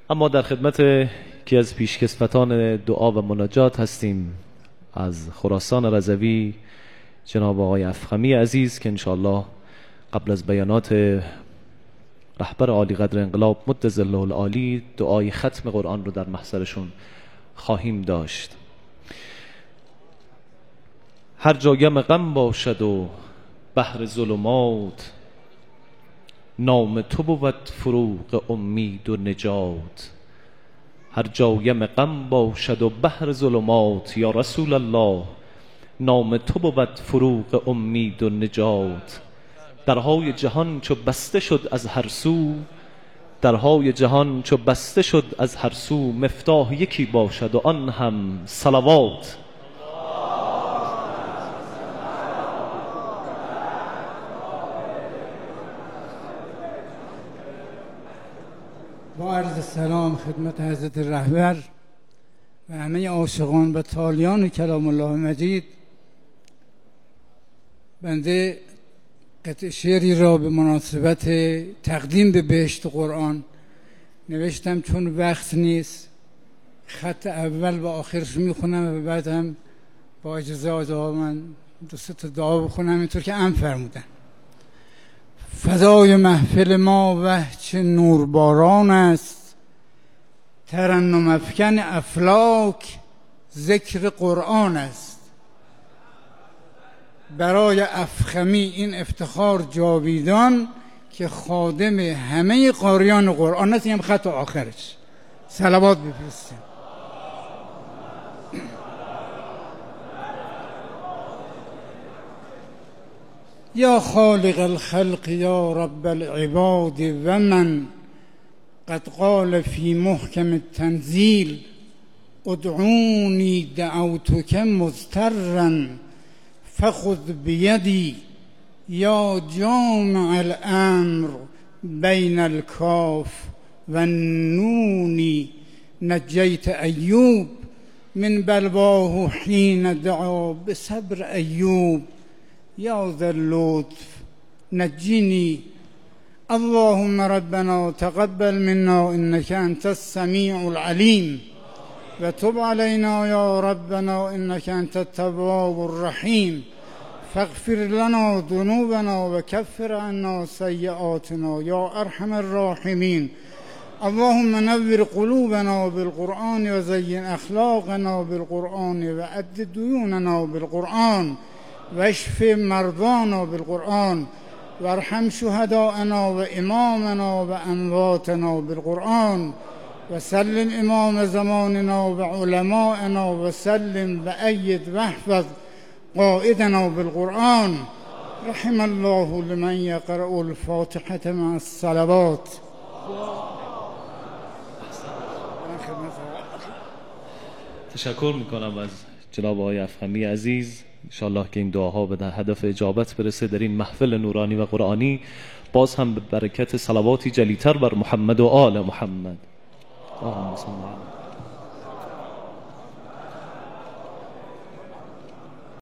اما در خدمت یکی از پیشکسوتان دعا و مناجات هستیم از خراسان رضوی، جناب آقای افخمی عزیز، که انشاءالله قبل از بیانات رهبر عالی قدر انقلاب مد ظله العالی دعای ختم قرآن رو در محضرشون خواهیم داشت. هر جا یم غم باشد و بحر ظلمات، نام تو بود فروغ امید و نجات. هر جا یم غم باشد و بحر ظلمات، یا رسول الله، نام تو بود فروغ امید و نجات. درهای جهان چو بسته شد از هر سو، درهای جهان چو بسته شد از هر سو، مفتاح یکی باشد و آن هم صلوات. با عرض سلام خدمت حضرت رهبر و همه عاشقان و تالیان کلام الله مجید. بنده قطع شعری را به مناسبت تقدیم به بهشت قرآن نوشتم، چون وقت نیست خط اول و آخرش میخونم و بعد هم با اجازه آقا من دو سه تا دعا بخونم اینطور که امر فرمودن. فضای محفل ما وه چه نورباران است، ترنم افکن افلاک ذکر قرآن است. برای افخمی این افتخار جاویدان که خادم همه قاریان قرآن است. این هم خط آخرش. صلوات بفرستیم. یا خالق الخلق یا رب العباد و من قد قال فی محکم التنزیل ادعونی دعوتک مضطرا فخذ بیدی یا جامع الامر بین الکاف و النون. نجیت ایوب من بلواه حین دعا بصبر ایوب یا ذا اللطف نجنی. اللهم ربنا تقبل منا انك انت السميع العليم وتب علينا يا ربنا انك انت التواب الرحيم. فاغفر لنا ذنوبنا وكفر عنا سيئاتنا يا ارحم الراحمين. اللهم نور قلوبنا بالقرآن وزين اخلاقنا بالقرآن وعد ديوننا بالقرآن واشف مرضانا بالقرآن وارحم شهداءنا وإمامنا وأمواتنا بالقرآن وسلم إمام زماننا وعلماءنا وسلم وأيد واحفظ قائدنا بالقرآن. رحم الله لمن يقرأ الفاتحة مع الصلوات. تشکر میکنم از جناب آقای افخمی عزیز. انشاءالله که این دعاها به هدف اجابت برسه در این محفل نورانی و قرآنی. باز هم به برکت صلواتی جلیتر بر محمد و آل محمد. اللهم صل علی